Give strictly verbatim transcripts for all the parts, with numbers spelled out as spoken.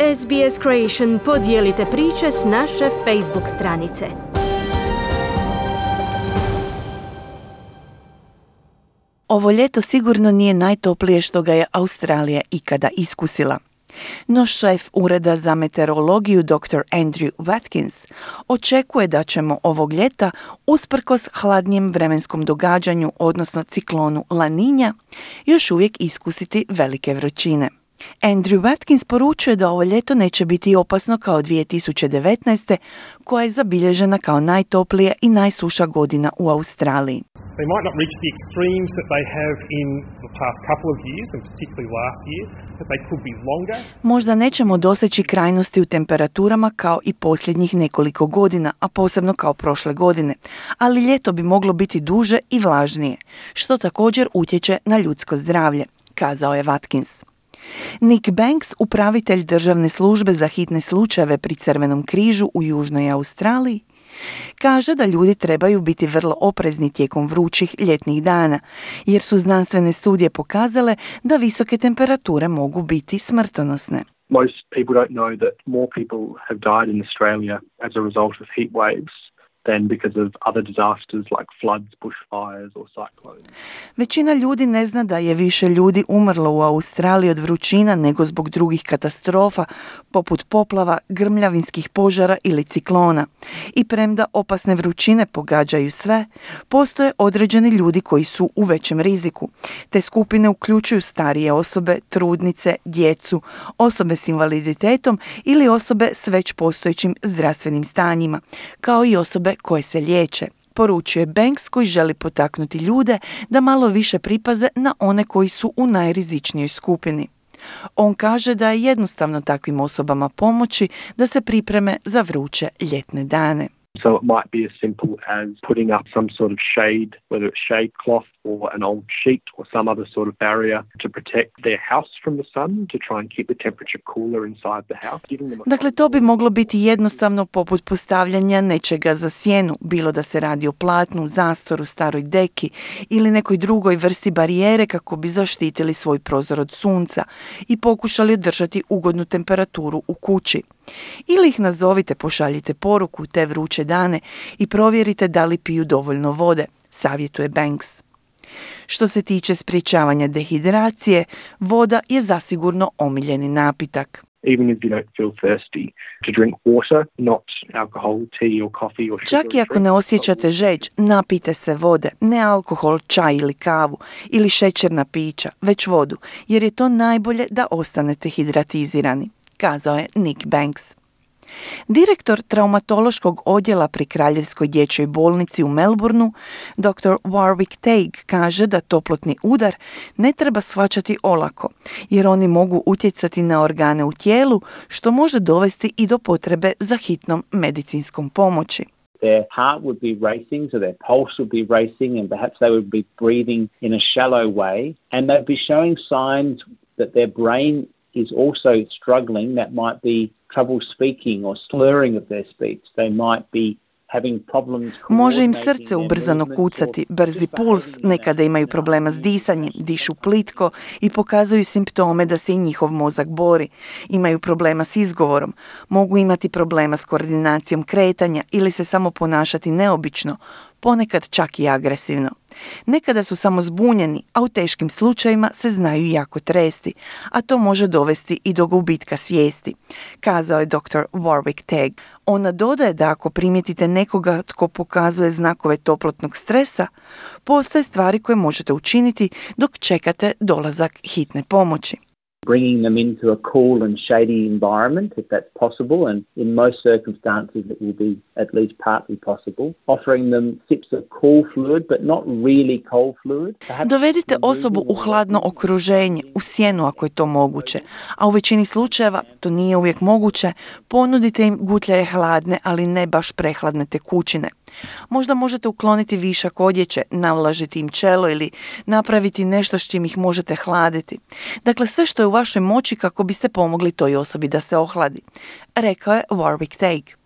S B S Creation podijelite priče s naše Facebook stranice. Ovo ljeto sigurno nije najtoplije što ga je Australija ikada iskusila. No šef Ureda za meteorologiju doktor Andrew Watkins očekuje da ćemo ovog ljeta, usprkos hladnijem vremenskom događanju, odnosno ciklonu La Niña, još uvijek iskusiti velike vrućine. Andrew Watkins poručuje da ovo ljeto neće biti opasno kao dvije tisuće devetnaeste. koja je zabilježena kao najtoplija i najsuša godina u Australiji. They might not reach the extremes that they have in the past couple of years, and particularly last year, but they could be longer. Možda nećemo doseći krajnosti u temperaturama kao i posljednjih nekoliko godina, a posebno kao prošle godine, ali ljeto bi moglo biti duže i vlažnije, što također utječe na ljudsko zdravlje, kazao je Watkins. Nick Banks, upravitelj državne službe za hitne slučajeve pri Crvenom križu u Južnoj Australiji, kaže da ljudi trebaju biti vrlo oprezni tijekom vrućih ljetnih dana, jer su znanstvene studije pokazale da visoke temperature mogu biti smrtonosne. Most people don't know that more people have died in Australia as a result of heat waves than because of other disasters like floods, bushfires or cyclones. Većina ljudi ne zna da je više ljudi umrlo u Australiji od vrućina nego zbog drugih katastrofa, poput poplava, grmljavinskih požara ili ciklona. I premda opasne vrućine pogađaju sve, postoje određeni ljudi koji su u većem riziku. Te skupine uključuju starije osobe, trudnice, djecu, osobe s invaliditetom ili osobe s već postojećim zdravstvenim stanjima, kao i osobe koje se liječe, poručuje Banks, koji želi potaknuti ljude da malo više pripaze na one koji su u najrizičnijoj skupini. On kaže da je jednostavno takvim osobama pomoći da se pripreme za vruće ljetne dane. So it might be as simple as putting up some sort of shade, whether it's shade cloth or an old sheet or some other sort of barrier to protect their house from the sun, to try and keep the temperature cooler inside the house. Dakle, to bi moglo biti jednostavno poput postavljanja nečega za sjenu, bilo da se radi o platnu, zastoru, staroj deki ili nekoj drugoj vrsti barijere kako bi zaštitili svoj prozor od sunca i pokušali održati ugodnu temperaturu u kući. Ili ih nazovite, pošaljite poruku te vruće dane i provjerite da li piju dovoljno vode, savjetuje Banks. Što se tiče sprječavanja dehidracije, voda je zasigurno omiljeni napitak. Even if you don't feel thirsty, to drink water, not alcohol, tea or coffee or sugar. Čak i ako ne osjećate žeđ, napijte se vode, ne alkohol, čaj ili kavu ili šećerna pića, već vodu, jer je to najbolje da ostanete hidratizirani, kazao je Nick Banks. Direktor traumatološkog odjela pri Kraljevskoj dječjoj bolnici u Melbourneu, doktor Warwick Teague, kaže da toplotni udar ne treba shvaćati olako, jer oni mogu utjecati na organe u tijelu, što može dovesti i do potrebe za hitnom medicinskom pomoći. Their heart would be racing, so their pulse would be racing, and perhaps they would be breathing in a shallow way, and they'd be showing signs that their brain is also struggling. That might be trouble speaking or slurring of their speech. They might be having problems. Može im srce ubrzano kucati, brzi puls, nekada imaju problema s disanjem, dišu plitko i pokazuju simptome da se i njihov mozak bori. Imaju problema s izgovorom, mogu imati problema s koordinacijom kretanja ili se samo ponašati neobično, ponekad čak i agresivno. Nekada su samo zbunjeni, a u teškim slučajevima se znaju jako tresti, a to može dovesti i do gubitka svijesti, kazao je doktor Warwick Teague. Ona dodaje da ako primijetite nekoga tko pokazuje znakove toplotnog stresa, postoje stvari koje možete učiniti dok čekate dolazak hitne pomoći. Bringing them into a cool and shady environment, if that's possible, and in most circumstances it will be at least partly possible. Offering them sips of cool fluid, but not really cold fluid. Dovedite osobu u hladno okruženje, u sjenu ako je to moguće, a u većini slučajeva to nije uvijek moguće, ponudite im gutljaje hladne, ali ne baš prehladne tekućine. Možda možete ukloniti višak odjeće, navlažiti im čelo ili napraviti nešto s čim ih možete hladiti. Dakle, sve što je u vašoj moći kako biste pomogli toj osobi da se ohladi, rekao je Warwick Teague.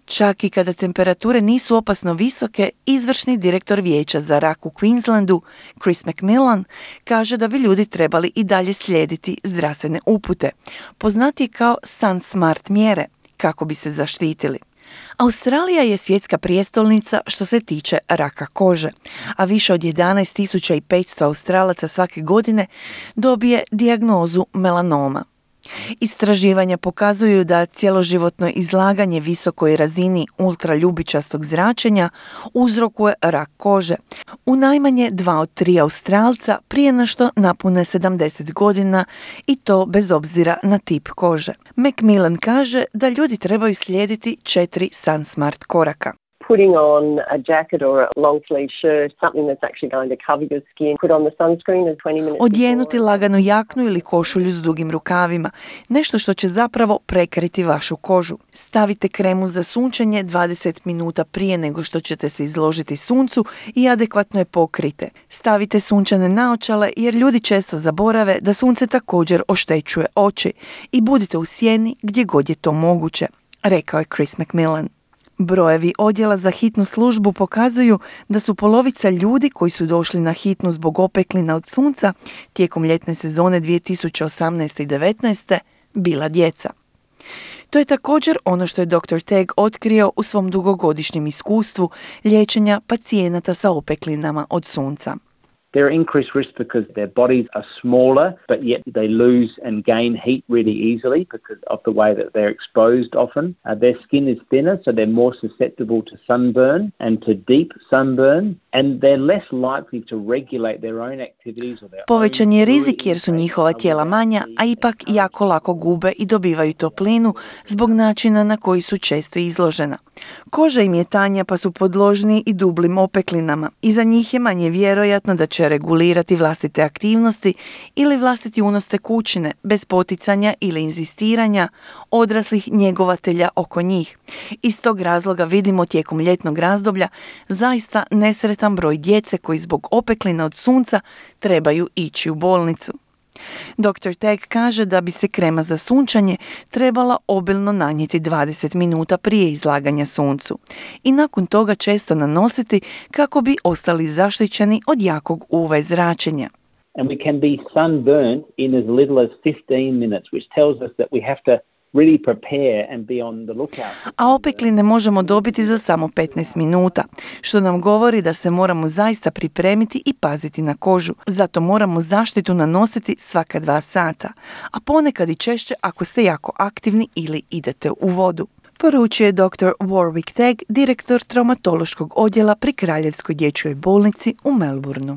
Čak i kada temperature nisu opasno visoke, izvršni direktor vijeća za rak u Queenslandu, Chris McMillan, kaže da bi ljudi trebali i dalje slijediti zdravstvene upute, poznatije kao Sun Smart mjere, kako bi se zaštitili. Australija je svjetska prijestolnica što se tiče raka kože, a više od jedanaest tisuća petsto Australaca svake godine dobije dijagnozu melanoma. Istraživanja pokazuju da cjeloživotno izlaganje visokoj razini ultraljubičastog zračenja uzrokuje rak kože u najmanje dva od tri Australca prije na što napune sedamdeset godina i to bez obzira na tip kože. McMillan kaže da ljudi trebaju slijediti četiri Sun Smart koraka. Putting on a jacket or a long sleeve shirt, something that's actually going to cover your skin. Put on the sunscreen as twenty minutes. Odjenuti laganu jaknu ili košulju s dugim rukavima, nešto što će zapravo prekriti vašu kožu. Stavite kremu za sunčanje dvadeset minuta prije nego što ćete se izložiti suncu i adekvatno je pokrite. Stavite sunčane naočale jer ljudi često zaborave da sunce također oštećuje oči i budite u sjeni gdje god je to moguće, rekao je Chris McMillan. Brojevi odjela za hitnu službu pokazuju da su polovica ljudi koji su došli na hitnu zbog opeklina od sunca tijekom ljetne sezone dvije tisuće osamnaeste i devetnaeste bila djeca. To je također ono što je doktor Tagg otkrio u svom dugogodišnjem iskustvu liječenja pacijenata sa opeklinama od sunca. They're increased risk because their bodies are smaller, but yet they lose and gain heat really easily because of the way that they're exposed often. Uh, their skin is thinner, so they're more susceptible to sunburn and to deep sunburn, and they're less likely to regulate their own activities or their Povećan je rizik jer su njihova tijela manja, a ipak jako lako gube i dobivaju toplinu zbog načina na koji su često izložena. Koža im je tanja pa su podložni i dublim opeklinama i za njih je manje vjerojatno da će regulirati vlastite aktivnosti ili vlastiti unos tekućine bez poticanja ili inzistiranja odraslih njegovatelja oko njih. Iz tog razloga vidimo tijekom ljetnog razdoblja zaista nesretan broj djece koji zbog opeklina od sunca trebaju ići u bolnicu. doktor Tagg kaže da bi se krema za sunčanje trebala obilno nanijeti dvadeset minuta prije izlaganja suncu i nakon toga često nanositi kako bi ostali zaštićeni od jakog U V zračenja. And we can be sunburned in as little as fifteen minutes, which tells us that we have to really prepare and be on the lookout. A opekline možemo dobiti za samo petnaest minuta, što nam govori da se moramo zaista pripremiti i paziti na kožu. Zato moramo zaštitu nanositi svaka dva sata, a ponekad i češće ako ste jako aktivni ili idete u vodu. Poručuje doktor Warwick Tagg, direktor traumatološkog odjela pri Kraljevskoj dječjoj bolnici u Melbourneu.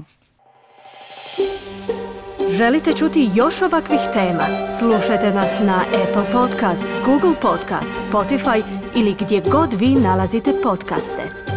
Želite čuti još ovakvih tema? Slušajte nas na Apple Podcast, Google Podcast, Spotify ili gdje god vi nalazite podcaste.